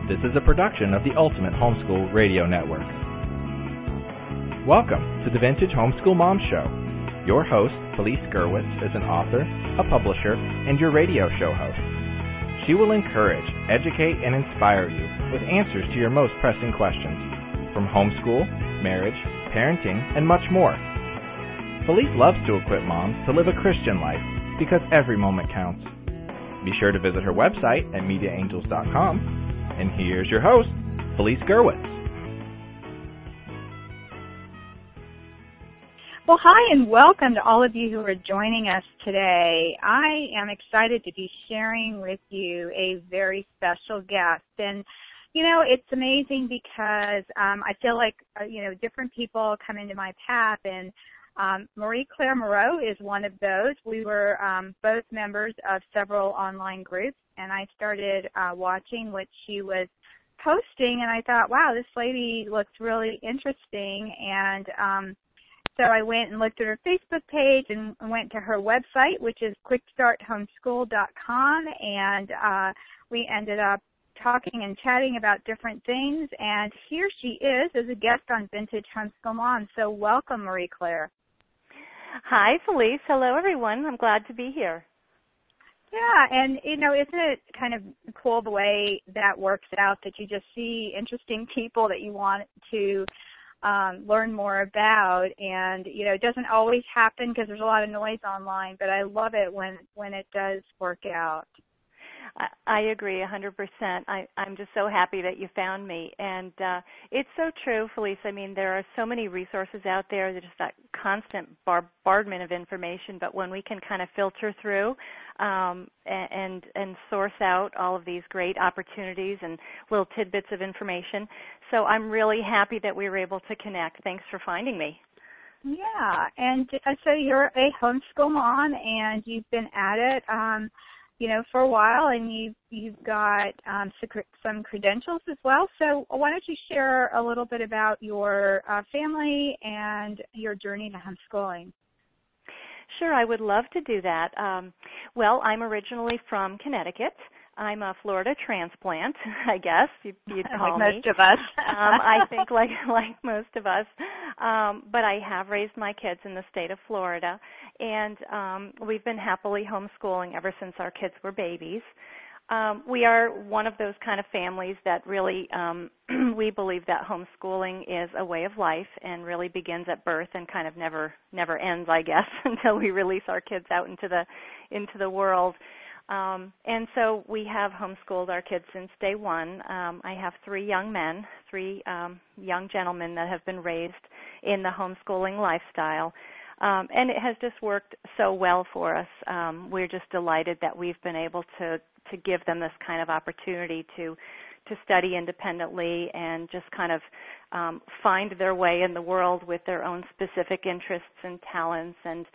This is a production of the Ultimate Homeschool Radio Network. Welcome to the Vintage Homeschool Mom Show. Your host, Felice Gerwitz, is an author, a publisher, and your radio show host. She will encourage, educate, and inspire you with answers to your most pressing questions, from homeschool, marriage, parenting, and much more. Felice loves to equip moms to live a Christian life because every moment counts. Be sure to visit her website at MediaAngels.com. And here's your host, Felice Gerwitz. Well, hi, and welcome to all of you who are joining us today. I am excited to be sharing with you a very special guest. And, you know, it's amazing because I feel like, different people come into my path, and Marie-Claire Moreau is one of those. We were both members of several online groups, and I started watching what she was posting, and I thought, wow, this lady looks really interesting. And so I went and looked at her Facebook page and went to her website, which is quickstarthomeschool.com, and we ended up talking and chatting about different things, and here she is as a guest on Vintage Homeschool Mom. So welcome, Marie-Claire. Hi, Felice. Hello, everyone. I'm glad to be here. Yeah, and, isn't it kind of cool the way that works out, that you just see interesting people that you want to learn more about, and, it doesn't always happen because there's a lot of noise online, but I love it when it does work out. I agree 100%. I'm just so happy that you found me. And it's so true, Felice. I mean, there are so many resources out there. There's just that constant bombardment of information. But when we can kind of filter through and source out all of these great opportunities and little tidbits of information. So I'm really happy that we were able to connect. Thanks for finding me. Yeah. And so you're a homeschool mom, and you've been at it for a while, and you've got some credentials as well. So why don't you share a little bit about your family and your journey to homeschooling? Sure, I would love to do that. Well, I'm originally from Connecticut. I'm a Florida transplant, I guess you'd call me. Like most of us. I think like most of us. But I have raised my kids in the state of Florida, and we've been happily homeschooling ever since our kids were babies. We are one of those kind of families that really, we believe that homeschooling is a way of life and really begins at birth and kind of never ends, I guess, until we release our kids out into the world. And so we have homeschooled our kids since day one. I have three young young gentlemen that have been raised in the homeschooling lifestyle. And it has just worked so well for us. We're just delighted that we've been able to give them this kind of opportunity to study independently and just kind of find their way in the world with their own specific interests and talents. And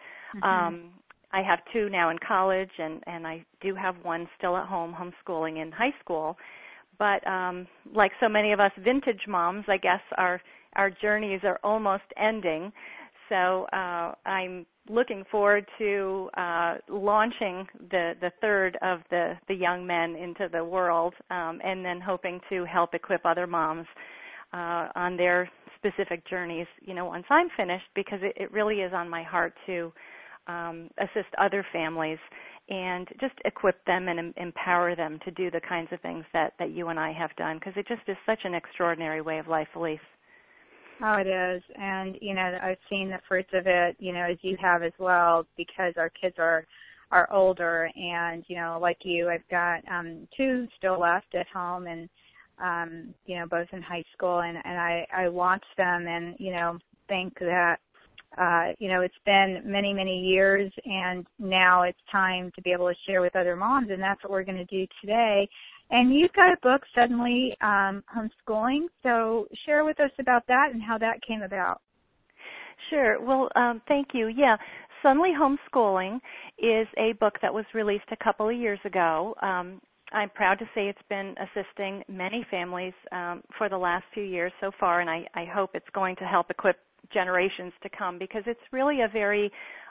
I have two now in college, and I do have one still at home homeschooling in high school. But like so many of us vintage moms, I guess our journeys are almost ending. So I'm looking forward to launching the third of the young men into the world, and then hoping to help equip other moms on their specific journeys, once I'm finished, because it really is on my heart to assist other families and just equip them and empower them to do the kinds of things that you and I have done, because it just is such an extraordinary way of life, Felice. Oh, it is. And, I've seen the fruits of it, as you have as well, because our kids are older. And, like you, I've got two still left at home, and, both in high school. And I watch them and, think that, it's been many, many years, and now it's time to be able to share with other moms, and that's what we're going to do today. And you've got a book, Suddenly Homeschooling, so share with us about that and how that came about. Sure. Well, thank you. Yeah, Suddenly Homeschooling is a book that was released a couple of years ago. I'm proud to say it's been assisting many families for the last few years so far, and I hope it's going to help equip generations to come, because it's really a very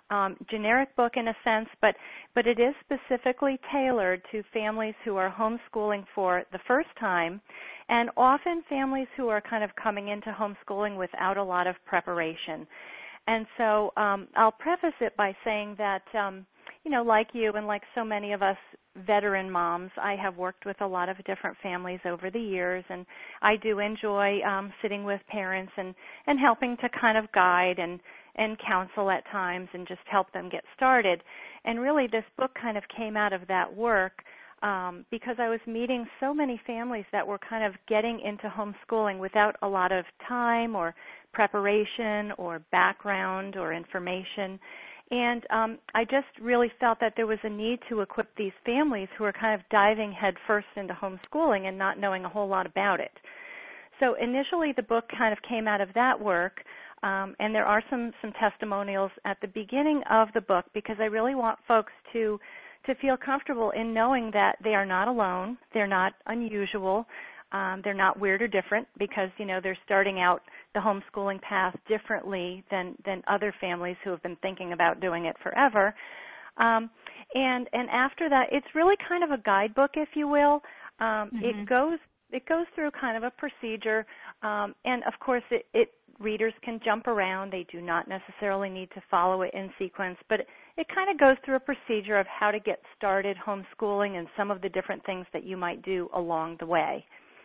generic book in a sense, but it is specifically tailored to families who are homeschooling for the first time, and often families who are kind of coming into homeschooling without a lot of preparation. And so I'll preface it by saying that, like you and like so many of us veteran moms, I have worked with a lot of different families over the years, and I do enjoy sitting with parents and helping to kind of guide and counsel at times and just help them get started. And really this book kind of came out of that work because I was meeting so many families that were kind of getting into homeschooling without a lot of time or preparation or background or information. And I just really felt that there was a need to equip these families who are kind of diving headfirst into homeschooling and not knowing a whole lot about it. So initially the book kind of came out of that work, and there are some testimonials at the beginning of the book because I really want folks to feel comfortable in knowing that they are not alone, they're not unusual, they're not weird or different because, they're starting out the homeschooling path differently than other families who have been thinking about doing it forever. And after that, it's really kind of a guidebook, if you will. It goes through kind of a procedure, and of course readers can jump around. They do not necessarily need to follow it in sequence, but it kind of goes through a procedure of how to get started homeschooling and some of the different things that you might do along the way.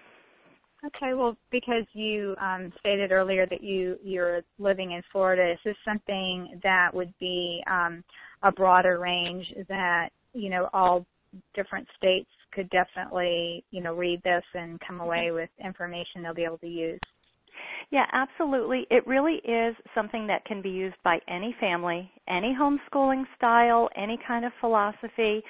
Okay, well, because you stated earlier that you're living in Florida, is this something that would be a broader range that, all different states could definitely, read this and come away with information they'll be able to use? Yeah, absolutely. It really is something that can be used by any family, any homeschooling style, any kind of philosophy.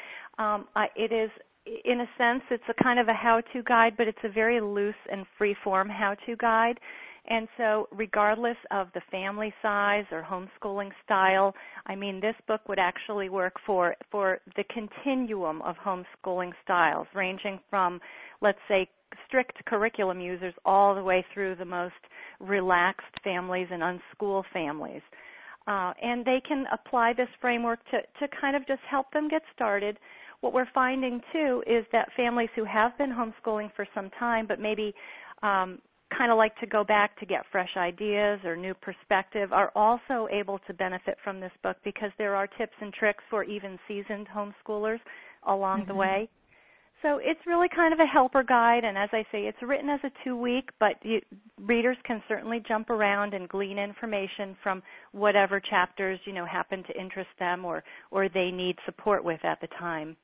It is, in a sense, it's a kind of a how-to guide, but it's a very loose and free-form how-to guide. And so regardless of the family size or homeschooling style, this book would actually work for the continuum of homeschooling styles, ranging from, let's say, strict curriculum users all the way through the most relaxed families and unschool families. And they can apply this framework to kind of just help them get started. What we're finding, too, is that families who have been homeschooling for some time but maybe kind of like to go back to get fresh ideas or new perspective are also able to benefit from this book because there are tips and tricks for even seasoned homeschoolers along the way. So it's really kind of a helper guide, and as I say, it's written as a 2-week, but readers can certainly jump around and glean information from whatever chapters, happen to interest them or they need support with at the time.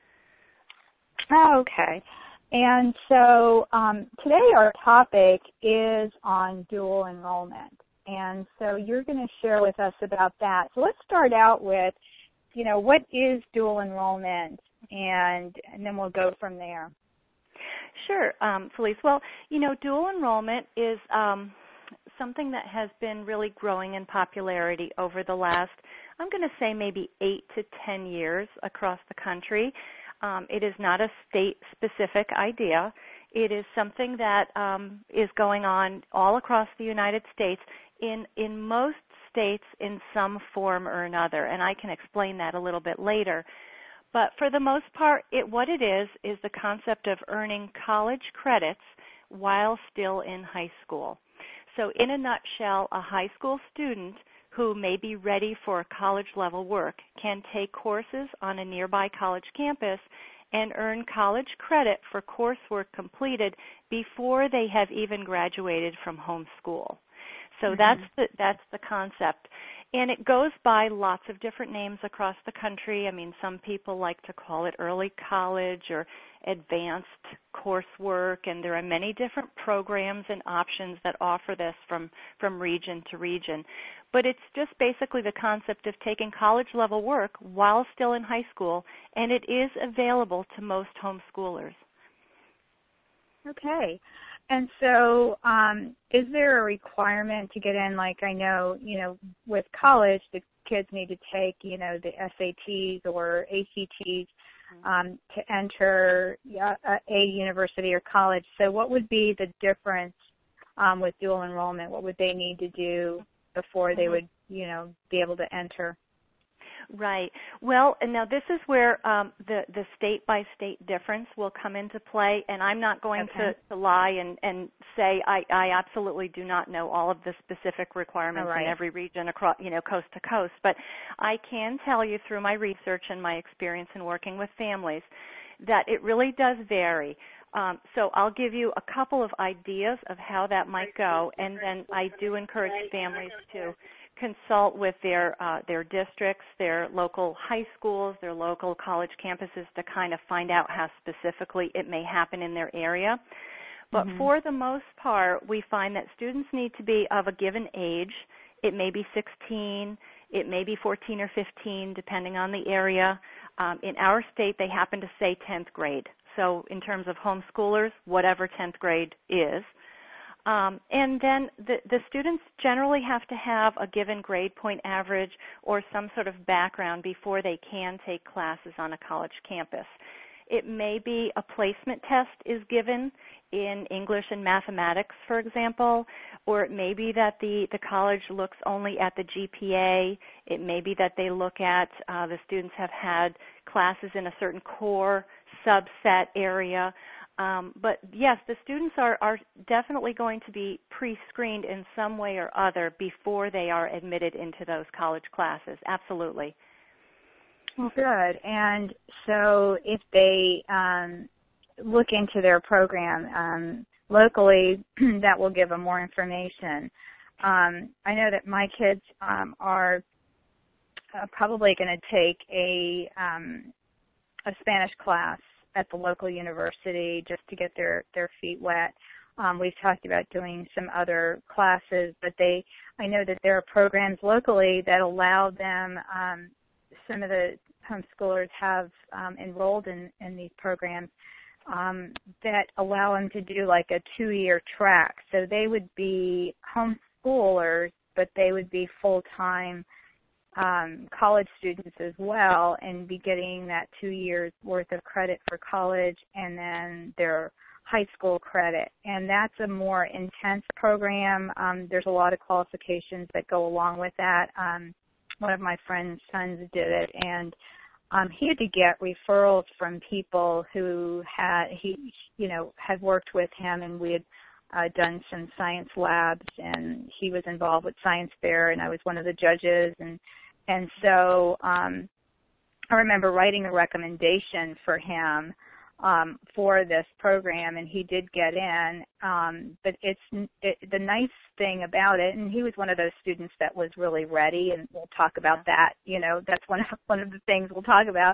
Oh, okay. And so today our topic is on dual enrollment, and so you're going to share with us about that. So let's start out with, what is dual enrollment? And then we'll go from there. Sure, Felice. Well, dual enrollment is something that has been really growing in popularity over the last, I'm going to say maybe 8 to 10 years across the country. It is not a state-specific idea. It is something that is going on all across the United States in most states in some form or another, and I can explain that a little bit later. But for the most part, what it is the concept of earning college credits while still in high school. So in a nutshell, a high school student who may be ready for college-level work can take courses on a nearby college campus and earn college credit for coursework completed before they have even graduated from homeschool. So that's the concept. And it goes by lots of different names across the country. Some people like to call it early college or advanced coursework, and there are many different programs and options that offer this from region to region. But it's just basically the concept of taking college-level work while still in high school, and it is available to most homeschoolers. Okay. And so is there a requirement to get in? Like I know, with college, the kids need to take, the SATs or ACTs to enter a university or college. So what would be the difference with dual enrollment? What would they need to do before they would, be able to enter? Right. Well, and now this is where the state-by-state difference will come into play, and I'm not going to lie and say I absolutely do not know all of the specific requirements in every region across, coast to coast, but I can tell you through my research and my experience in working with families that it really does vary. So I'll give you a couple of ideas of how that might go, and then I do encourage families to consult with their districts, their local high schools, their local college campuses to kind of find out how specifically it may happen in their area. But for the most part, we find that students need to be of a given age. It may be 16, it may be 14 or 15, depending on the area. In our state, they happen to say 10th grade. So in terms of homeschoolers, whatever 10th grade is. And then the students generally have to have a given grade point average or some sort of background before they can take classes on a college campus. It may be a placement test is given in English and mathematics, for example, or it may be that the college looks only at the GPA. It may be that they look at the students have had classes in a certain core subset area. But yes, the students are definitely going to be pre-screened in some way or other before they are admitted into those college classes. Absolutely. Well, good. And so if they look into their program locally, that will give them more information. I know that my kids are probably going to take a Spanish class at the local university just to get their feet wet. We've talked about doing some other classes, but I know that there are programs locally that allow them, some of the homeschoolers have enrolled in these programs that allow them to do like a 2-year track. So they would be homeschoolers, but they would be full-time college students as well and be getting that 2 years worth of credit for college and then their high school credit. And that's a more intense program. There's a lot of qualifications that go along with that. One of my friend's sons did it, and he had to get referrals from people who had worked with him, and we had done some science labs, and he was involved with science fair, and I was one of the judges, and so I remember writing a recommendation for him for this program, and he did get in. But the nice thing about it, and he was one of those students that was really ready, and we'll talk about that. That's one of the things we'll talk about.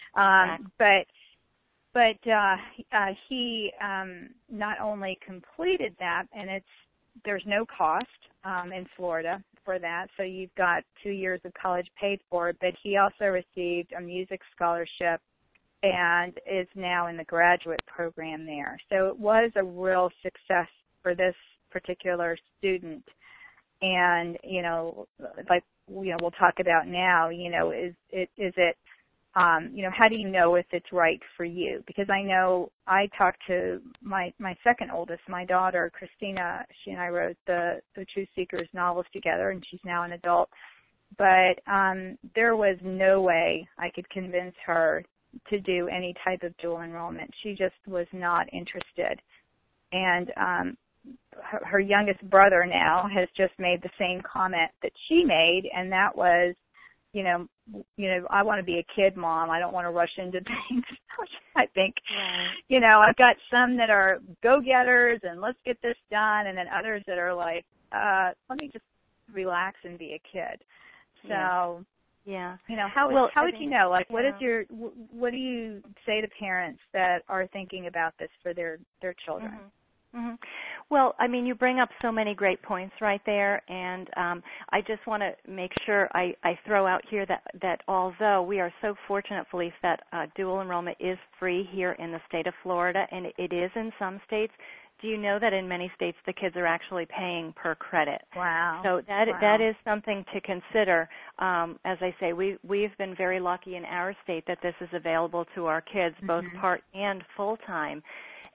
But he not only completed that, and there's no cost in Florida for that, so you've got 2 years of college paid for, but he also received a music scholarship and is now in the graduate program there. So it was a real success for this particular student. And, we'll talk about now, is it how do you know if it's right for you? Because I know I talked to my second oldest, my daughter, Christina. She and I wrote the Truth Seekers novels together, and she's now an adult. But there was no way I could convince her to do any type of dual enrollment. She just was not interested. And her youngest brother now has just made the same comment that she made, and that was, I want to be a kid, Mom. I don't want to rush into things. I think, I've got some that are go-getters and let's get this done, and then others that are like, let me just relax and be a kid. So, how would you know? Like, what do you say to parents that are thinking about this for their children? Mm-hmm. Well, I mean, you bring up so many great points right there, and I just want to make sure I throw out here that although we are so fortunate, Felice, that dual enrollment is free here in the state of Florida, and it is in some states, do you know that in many states the kids are actually paying per credit? Wow. So that is something to consider. As I say, we've been very lucky in our state that this is available to our kids, both part and full-time.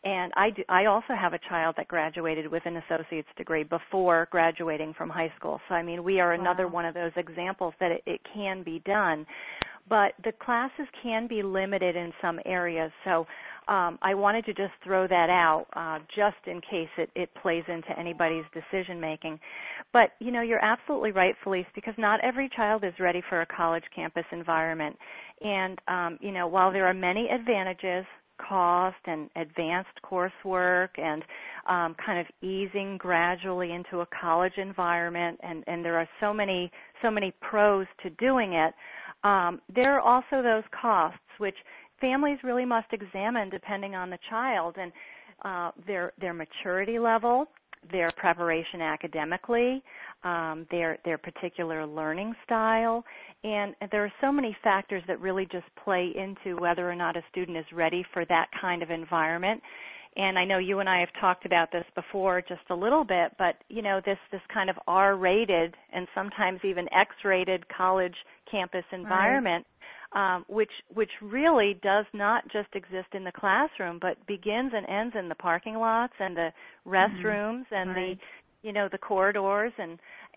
And I also have a child that graduated with an associate's degree before graduating from high school. So, I mean, we are another one of those examples that it can be done. But the classes can be limited in some areas. So I wanted to just throw that out just in case it plays into anybody's decision making. But, you know, you're absolutely right, Felice, because not every child is ready for a college campus environment. And, you know, while there are many advantages, cost and advanced coursework and kind of easing gradually into a college environment, and there are so many pros to doing it, there are also those costs which families really must examine depending on the child and their maturity level, their preparation academically, their particular learning style, and there are so many factors that really just play into whether or not a student is ready for that kind of environment. And I know you and I have talked about this before just a little bit, but, you know, this kind of R-rated and sometimes even X-rated college campus environment, which really does not just exist in the classroom, but begins and ends in the parking lots and the restrooms and the, you know, the corridors and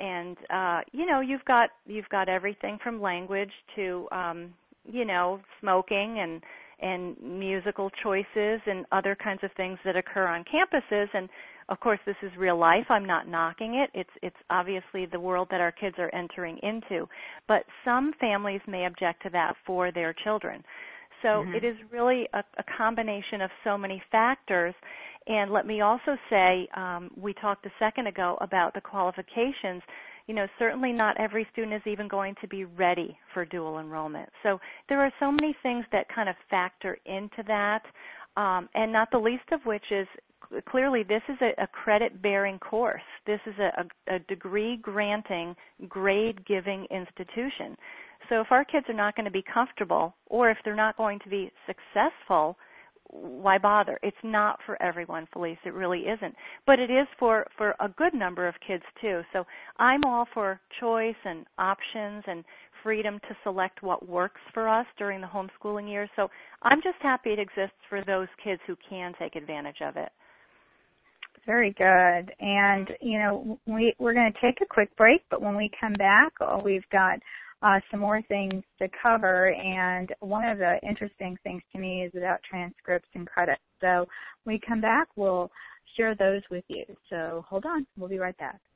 you know, you've got everything from language to you know, smoking and musical choices and other kinds of things that occur on campuses. And of course, this is real life. I'm not knocking it. It's obviously the world that our kids are entering into. But some families may object to that for their children. So it is really a combination of so many factors. And let me also say, we talked a second ago about the qualifications. You know, certainly not every student is even going to be ready for dual enrollment. So there are so many things that kind of factor into that, and not the least of which is clearly this is a credit-bearing course. This is a degree-granting, grade-giving institution. So if our kids are not going to be comfortable or if they're not going to be successful, why bother? It's not for everyone, Felice. It really isn't. But it is for a good number of kids, too. So I'm all for choice and options and freedom to select what works for us during the homeschooling years. So I'm just happy it exists for those kids who can take advantage of it. Very good. And, you know, we're going to take a quick break, but when we come back, we've got some more things to cover, and one of the interesting things to me is about transcripts and credits. So when we come back, we'll share those with you. So hold on. We'll be right back.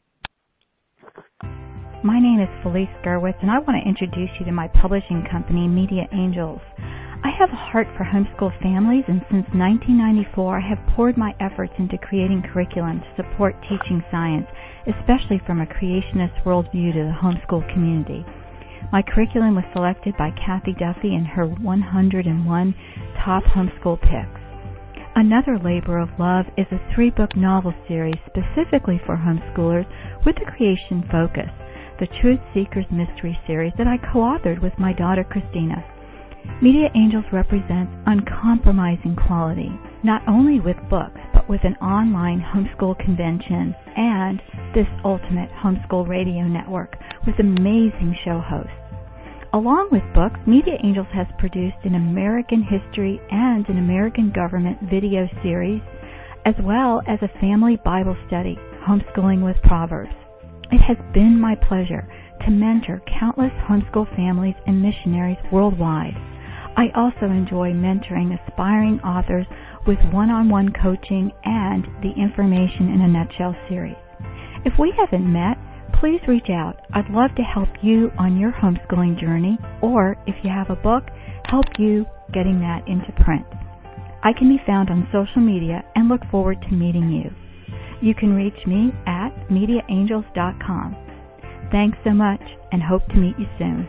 My name is Felice Gerwitz, and I want to introduce you to my publishing company, Media Angels. I have a heart for homeschool families, and since 1994, I have poured my efforts into creating curriculum to support teaching science, especially from a creationist worldview to the homeschool community. My curriculum was selected by Kathy Duffy in her 101 top homeschool picks. Another labor of love is a 3-book novel series specifically for homeschoolers with a creation focus, the Truth Seekers Mystery Series that I co-authored with my daughter Christina. Media Angels represents uncompromising quality, not only with books, but with an online homeschool convention and this ultimate homeschool radio network with amazing show hosts. Along with books, Media Angels has produced an American history and an American government video series, as well as a family Bible study, Homeschooling with Proverbs. It has been my pleasure to mentor countless homeschool families and missionaries worldwide. I also enjoy mentoring aspiring authors with one-on-one coaching and the Information in a Nutshell series. If we haven't met, please reach out. I'd love to help you on your homeschooling journey, or if you have a book, help you getting that into print. I can be found on social media and look forward to meeting you. You can reach me at MediaAngels.com. Thanks so much and hope to meet you soon.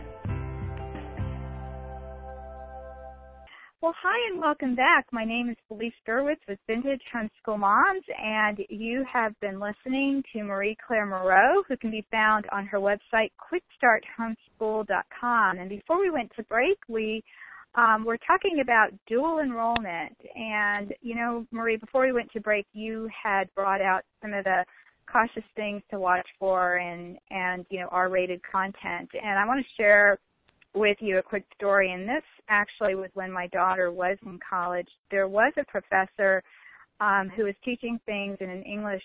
Well, hi and welcome back. My name is Felice Gerwitz with Vintage Homeschool Moms, and you have been listening to Marie Claire Moreau, who can be found on her website, quickstarthomeschool.com. And before we went to break, we were talking about dual enrollment. And, you know, Marie, before we went to break, you had brought out some of the cautious things to watch for and you know, R-rated content. And I want to share with you a quick story, and this actually was when my daughter was in college. There was a professor who was teaching things in an English,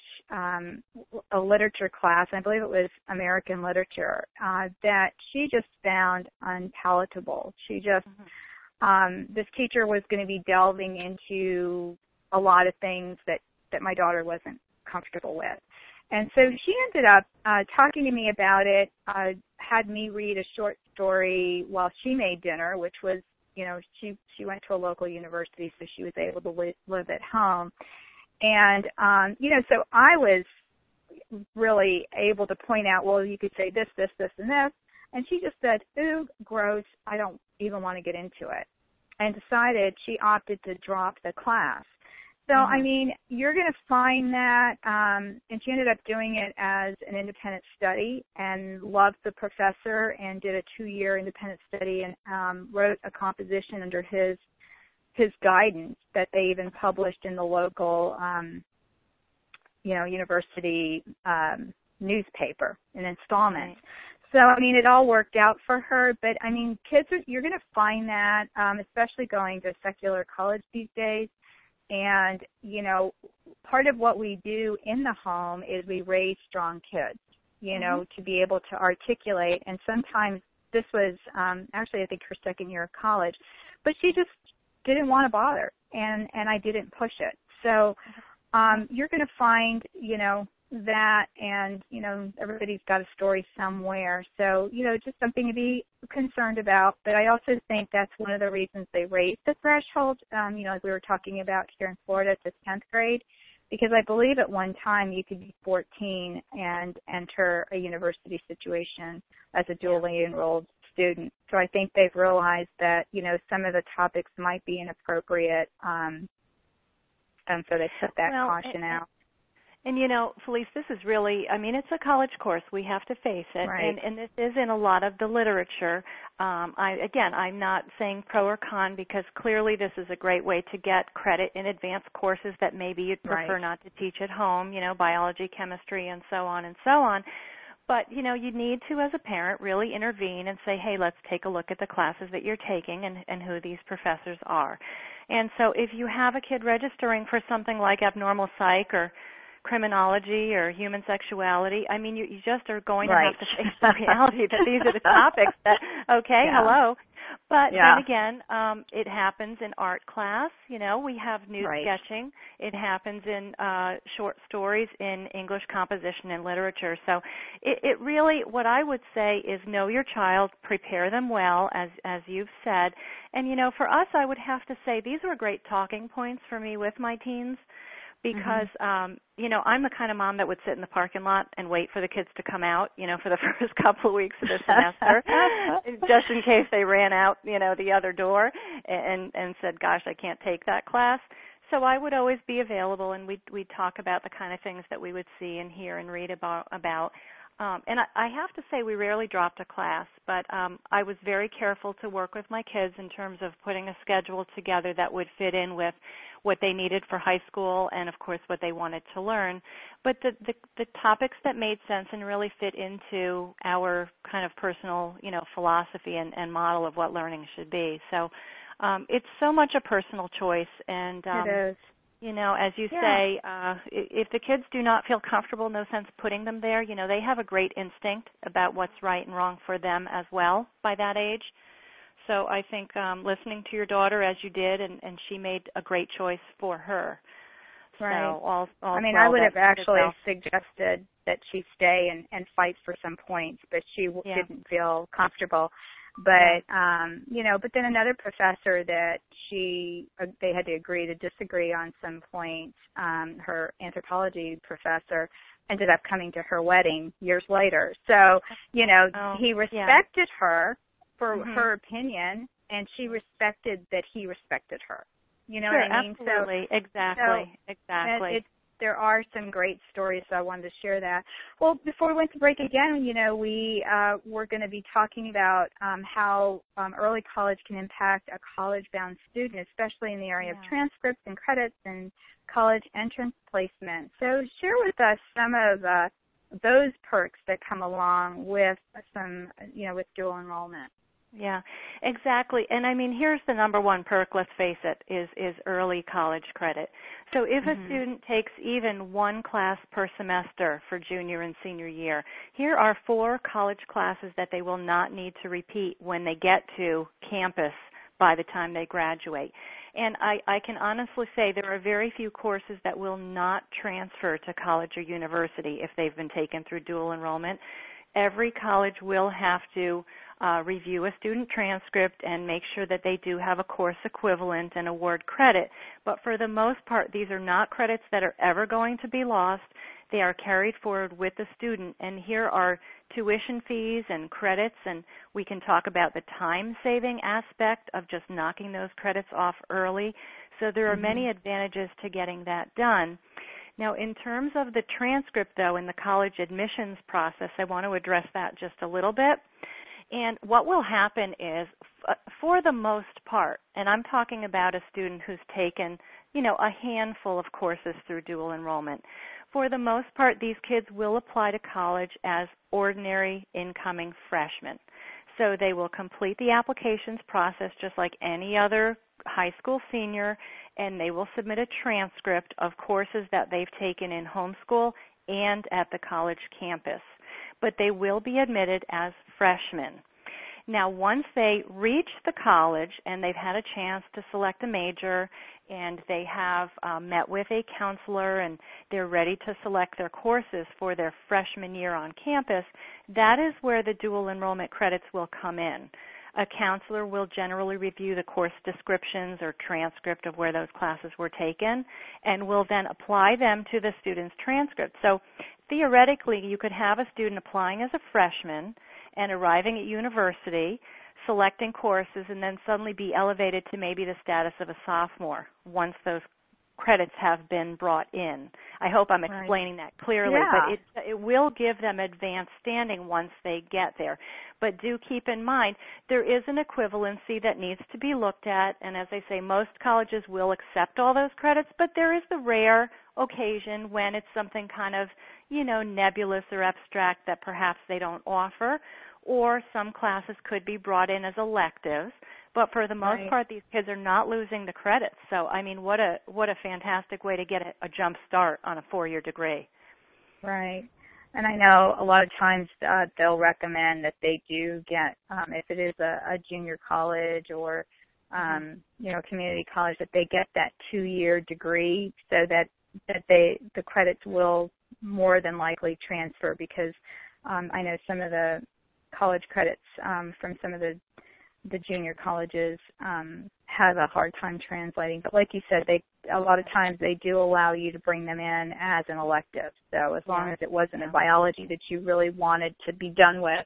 a literature class, and I believe it was American literature, that she just found unpalatable. She just, this teacher was going to be delving into a lot of things that my daughter wasn't comfortable with. And so she ended up talking to me about it, had me read a short story while she made dinner, which was, you know, she went to a local university, so she was able to live at home. And, you know, so I was really able to point out, well, you could say this, this, this, and this. And she just said, ooh, gross, I don't even want to get into it. And decided she opted to drop the class. So, I mean, you're going to find that, and she ended up doing it as an independent study and loved the professor and did a 2-year independent study and wrote a composition under his guidance that they even published in the local, you know, university newspaper in installments. Right. So, I mean, it all worked out for her. But, I mean, kids, you're going to find that, especially going to secular college these days. And, you know, part of what we do in the home is we raise strong kids, you know, to be able to articulate. And sometimes this was actually, I think, her second year of college. But she just didn't want to bother, and I didn't push it. So you're going to find, you know, that, and, you know, everybody's got a story somewhere. So, you know, just something to be concerned about. But I also think that's one of the reasons they raised the threshold, you know, as we were talking about here in Florida, to 10th grade, because I believe at one time you could be 14 and enter a university situation as a dually enrolled student. So I think they've realized that, you know, some of the topics might be inappropriate, and so they put that caution out. And, you know, Felice, this is really, I mean, it's a college course. We have to face it. Right. And this is in a lot of the literature. I'm not saying pro or con, because clearly this is a great way to get credit in advanced courses that maybe you'd prefer not to teach at home, you know, biology, chemistry, and so on and so on. But, you know, you need to, as a parent, really intervene and say, hey, let's take a look at the classes that you're taking and who these professors are. And so if you have a kid registering for something like abnormal psych or criminology or human sexuality, I mean, you just are going to have to face the reality that these are the topics that, hello. But then again, it happens in art class. You know, we have nude sketching. It happens in short stories in English composition and literature. So it really, what I would say is know your child, prepare them well, as you've said. And, you know, for us, I would have to say these were great talking points for me with my teens. Because, you know, I'm the kind of mom that would sit in the parking lot and wait for the kids to come out, you know, for the first couple of weeks of the semester, just in case they ran out, you know, the other door and said, gosh, I can't take that class. So I would always be available, and we'd talk about the kind of things that we would see and hear and read about. And I have to say we rarely dropped a class, but I was very careful to work with my kids in terms of putting a schedule together that would fit in with what they needed for high school and, of course, what they wanted to learn. But the topics that made sense and really fit into our kind of personal, you know, philosophy and model of what learning should be. So it's so much a personal choice. And it is. You know, as you say, if the kids do not feel comfortable, no sense putting them there. You know, they have a great instinct about what's right and wrong for them as well by that age. So I think listening to your daughter as you did, and she made a great choice for her. Right. So all I mean, I would have actually suggested that she stay and fight for some points, but she didn't feel comfortable. But, you know, but then another professor that they had to agree to disagree on some points, her anthropology professor ended up coming to her wedding years later. So, you know, he respected her for her opinion, and she respected that he respected her. You know what I mean? Absolutely. So, exactly. There are some great stories, so I wanted to share that. Well, before we went to break again, you know, we're going to be talking about how early college can impact a college-bound student, especially in the area of transcripts and credits and college entrance placement. So share with us some of those perks that come along with with dual enrollment. Yeah, exactly. And I mean, here's the number one perk, let's face it, is early college credit. So if a student takes even one class per semester for junior and senior year, here are 4 college classes that they will not need to repeat when they get to campus by the time they graduate. And I can honestly say there are very few courses that will not transfer to college or university if they've been taken through dual enrollment. Every college will have to review a student transcript and make sure that they do have a course equivalent and award credit. But for the most part, these are not credits that are ever going to be lost. They are carried forward with the student. And here are tuition fees and credits, and we can talk about the time-saving aspect of just knocking those credits off early. So there are many advantages to getting that done. Now, in terms of the transcript, though, in the college admissions process, I want to address that just a little bit. And what will happen is, for the most part, and I'm talking about a student who's taken, a handful of courses through dual enrollment. For the most part, these kids will apply to college as ordinary incoming freshmen. So they will complete the applications process just like any other high school senior, and they will submit a transcript of courses that they've taken in homeschool and at the college campus. But they will be admitted as freshmen. Now, once they reach the college and they've had a chance to select a major and they have met with a counselor and they're ready to select their courses for their freshman year on campus, that is where the dual enrollment credits will come in. A counselor will generally review the course descriptions or transcript of where those classes were taken and will then apply them to the student's transcript. So theoretically, you could have a student applying as a freshman and arriving at university, selecting courses, and then suddenly be elevated to maybe the status of a sophomore once those credits have been brought in. I hope I'm explaining that clearly, but it will give them advanced standing once they get there. But do keep in mind, there is an equivalency that needs to be looked at, and as I say, most colleges will accept all those credits, but there is the rare occasion when it's something kind of, nebulous or abstract that perhaps they don't offer, or some classes could be brought in as electives. But for the most part, these kids are not losing the credits. So, I mean, what a fantastic way to get a jump start on a 4-year degree. Right. And I know a lot of times they'll recommend that they do get, if it is a junior college or, community college, that they get that 2-year degree so that the credits will more than likely transfer, because I know some of the college credits from some of the junior colleges have a hard time translating. But like you said, a lot of times they do allow you to bring them in as an elective. So as long as it wasn't a biology that you really wanted to be done with,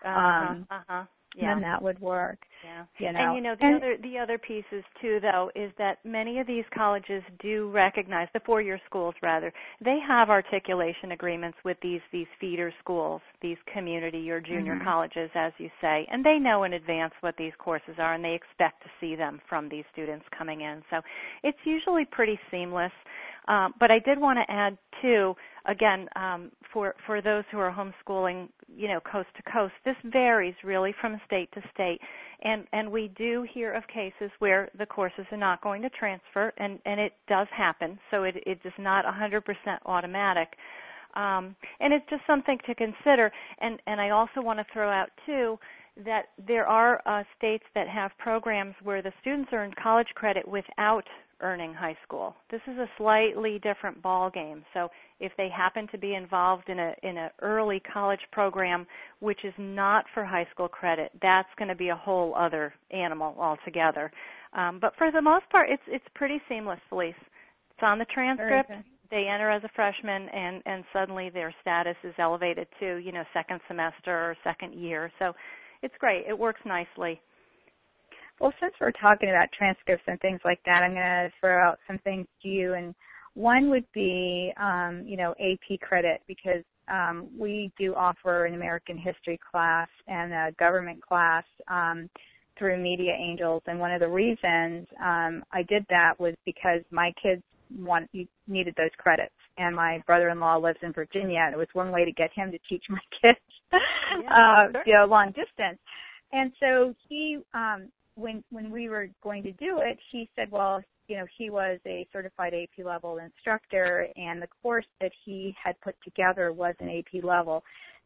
then that would work. Yeah. And the other pieces too, though, is that many of these colleges do recognize, the 4-year schools rather, they have articulation agreements with these feeder schools, these community or junior colleges, as you say, and they know in advance what these courses are, and they expect to see them from these students coming in. So it's usually pretty seamless. But I did want to add, too, again, for those who are homeschooling, coast to coast, this varies really from state to state. And we do hear of cases where the courses are not going to transfer, and it does happen. So it is not 100% automatic. And it's just something to consider. And I also want to throw out, too, that there are states that have programs where the students earn college credit without earning high school. This is a slightly different ball game. So if they happen to be involved in a early college program which is not for high school credit, that's going to be a whole other animal altogether. But for the most part, it's pretty seamless, Felice. It's on the transcript. They enter as a freshman, and suddenly their status is elevated to, second semester or second year. So it's great. It works nicely. Well, since we're talking about transcripts and things like that, I'm going to throw out some things to you. And one would be, AP credit, because we do offer an American history class and a government class through Media Angels. And one of the reasons I did that was because my kids needed those credits. And my brother-in-law lives in Virginia, and it was one way to get him to teach my kids long distance. And so he, when we were going to do it, he said, well, he was a certified AP level instructor, and the course that he had put together was an AP level.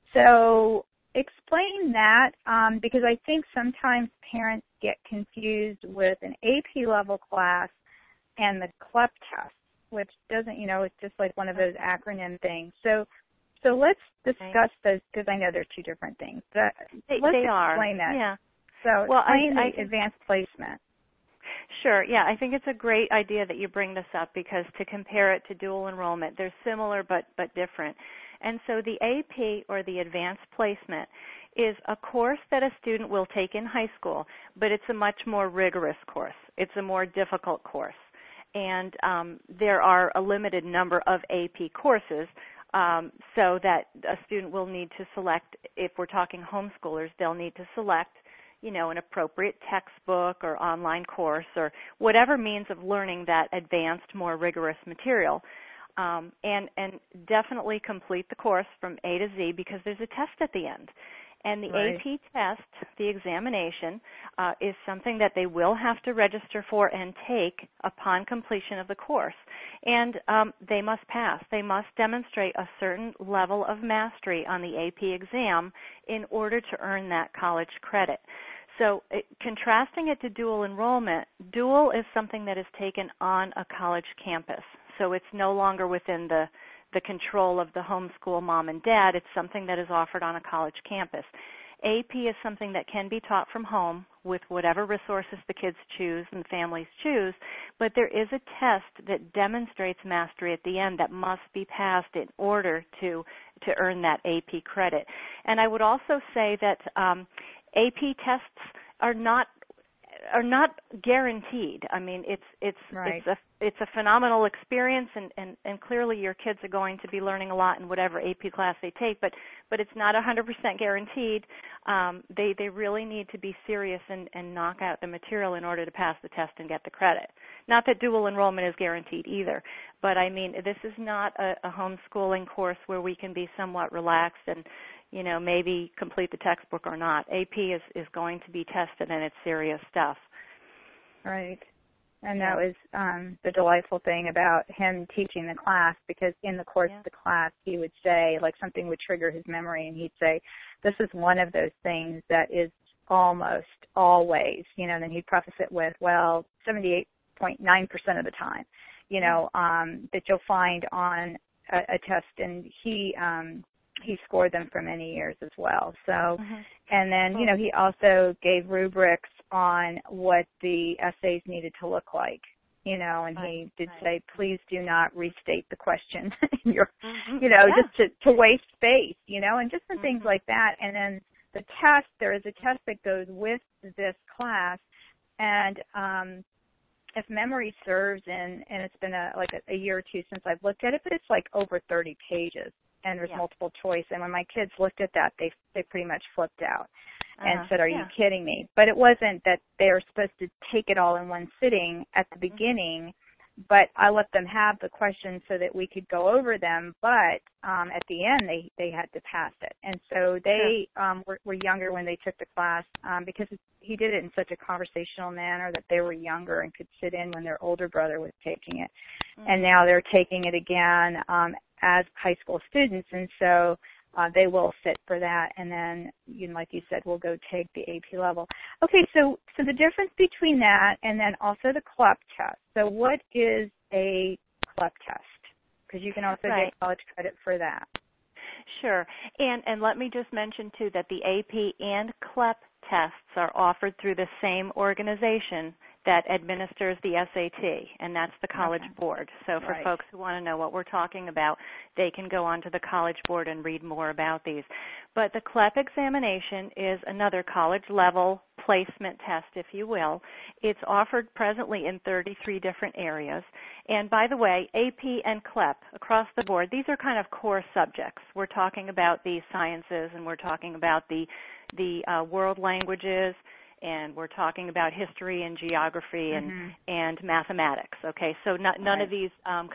So explain that, because I think sometimes parents get confused with an AP level class and the CLEP test, which doesn't, it's just like one of those acronym things. So let's discuss those, because I know they're two different things. Let's explain that. Yeah. So explain the advanced placement. Sure. Yeah, I think it's a great idea that you bring this up, because to compare it to dual enrollment, they're similar but different. And so the AP, or the advanced placement, is a course that a student will take in high school, but it's a much more rigorous course. It's a more difficult course. And there are a limited number of AP courses, so that a student will need to select, if we're talking homeschoolers, they'll need to select an appropriate textbook or online course or whatever means of learning that advanced, more rigorous material. And definitely complete the course from A to Z, because there's a test at the end. And the AP test, the examination, is something that they will have to register for and take upon completion of the course. And they must pass. They must demonstrate a certain level of mastery on the AP exam in order to earn that college credit. So contrasting it to dual enrollment, dual is something that is taken on a college campus. So it's no longer within the control of the homeschool mom and dad. It's something that is offered on a college campus. AP is something that can be taught from home with whatever resources the kids choose and families choose, but there is a test that demonstrates mastery at the end that must be passed in order to earn that AP credit. And I would also say that AP tests are not guaranteed. I mean, it's a phenomenal experience, and clearly your kids are going to be learning a lot in whatever AP class they take, but it's not 100% guaranteed. They really need to be serious and knock out the material in order to pass the test and get the credit. Not that dual enrollment is guaranteed either, but I mean, this is not a homeschooling course where we can be somewhat relaxed and maybe complete the textbook or not. AP is going to be tested, and it's serious stuff. Right. And that was the delightful thing about him teaching the class, because in the course of the class, he would say, like, something would trigger his memory, and he'd say, this is one of those things that is almost always, and then he'd preface it with, well, 78.9% of the time, that you'll find on a test, and he scored them for many years as well. So, and then, he also gave rubrics on what the essays needed to look like, and he did say, please do not restate the question in your, just to waste space, and just some things like that. And then the test, there is a test that goes with this class, and if memory serves, and it's been a year or two since I've looked at it, but it's like over 30 pages. And there's multiple choice. And when my kids looked at that, they pretty much flipped out and said, are you kidding me? But it wasn't that they were supposed to take it all in one sitting at the beginning, but I let them have the questions so that we could go over them. But at the end, they had to pass it. And so they were younger when they took the class, because he did it in such a conversational manner that they were younger and could sit in when their older brother was taking it. And now they're taking it again as high school students, and so they will sit for that, and then, like you said, we'll go take the AP level. Okay, so the difference between that and then also the CLEP test. So what is a CLEP test? Because you can also get college credit for that. Sure, and let me just mention, too, that the AP and CLEP tests are offered through the same organization that administers the SAT, and that's the College Board. So for folks who want to know what we're talking about, they can go onto the College Board and read more about these. But the CLEP examination is another college-level placement test, if you will. It's offered presently in 33 different areas. And by the way, AP and CLEP, across the board, these are kind of core subjects. We're talking about the sciences, and we're talking about the world languages, and we're talking about history and geography and mathematics. Okay, so none of these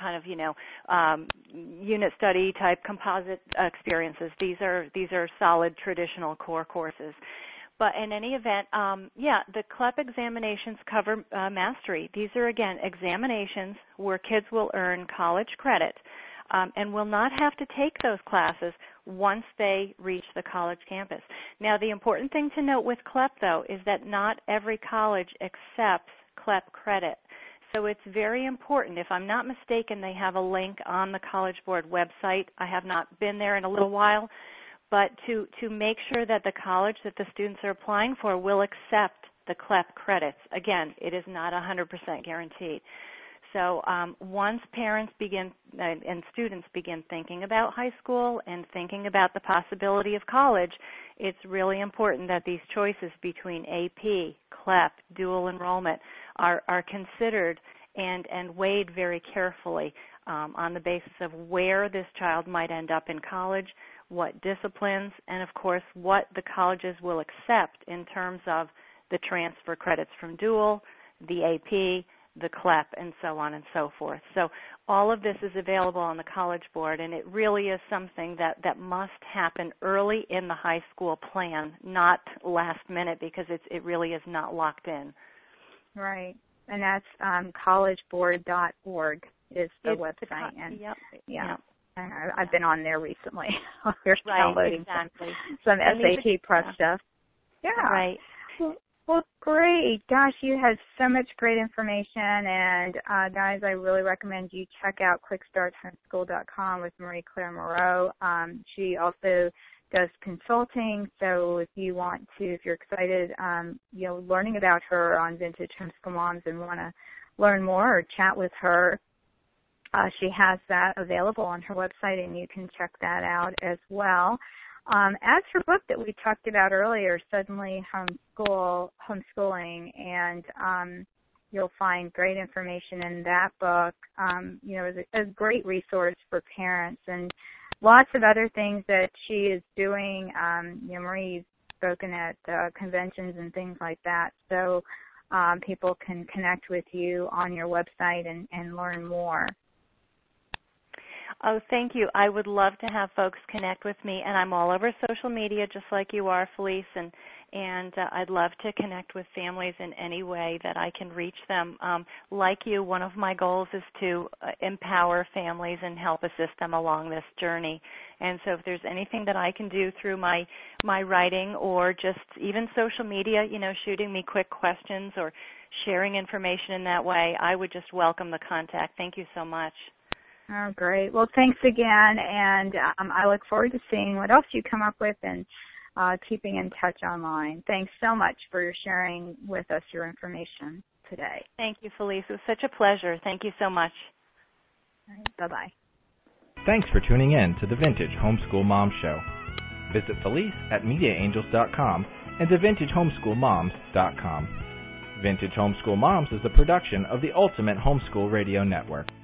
unit study type composite experiences. These are solid traditional core courses. But in any event, the CLEP examinations cover mastery. These are, again, examinations where kids will earn college credit and will not have to take those classes once they reach the college campus. Now, the important thing to note with CLEP, though, is that not every college accepts CLEP credit. So it's very important. If I'm not mistaken, they have a link on the College Board website. I have not been there in a little while. But to make sure that the college that the students are applying for will accept the CLEP credits. Again, it is not 100% guaranteed. So once parents begin and students begin thinking about high school and thinking about the possibility of college, it's really important that these choices between AP, CLEP, dual enrollment are considered and weighed very carefully on the basis of where this child might end up in college, what disciplines, and of course what the colleges will accept in terms of the transfer credits from dual, the AP, the CLEP, and so on and so forth. So all of this is available on the College Board, and it really is something that must happen early in the high school plan, not last minute, because it really is not locked in. Right, and that's collegeboard.org is the website. Yep. And I've been on there recently. We're downloading some SAT prep stuff. Yeah. Right. Well, great. Gosh, you have so much great information. And, guys, I really recommend you check out quickstarthomeschool.com with Marie Claire Moreau. She also does consulting. So if you want to, if you're excited, learning about her on Vintage Homeschool Moms and want to learn more or chat with her, she has that available on her website, and you can check that out as well. As her book that we talked about earlier, Suddenly Homeschooling, and you'll find great information in that book. It's a great resource for parents, and lots of other things that she is doing. Marie's spoken at conventions and things like that, so people can connect with you on your website and learn more. Oh, thank you. I would love to have folks connect with me, and I'm all over social media just like you are, Felice, and I'd love to connect with families in any way that I can reach them. Like you, one of my goals is to empower families and help assist them along this journey. And so if there's anything that I can do through my writing or just even social media, shooting me quick questions or sharing information in that way, I would just welcome the contact. Thank you so much. Oh, great. Well, thanks again, and I look forward to seeing what else you come up with and keeping in touch online. Thanks so much for sharing with us your information today. Thank you, Felice. It was such a pleasure. Thank you so much. All right, bye-bye. Thanks for tuning in to the Vintage Homeschool Mom Show. Visit Felice at MediaAngels.com and to VintageHomeschoolMoms.com. Vintage Homeschool Moms is a production of the Ultimate Homeschool Radio Network.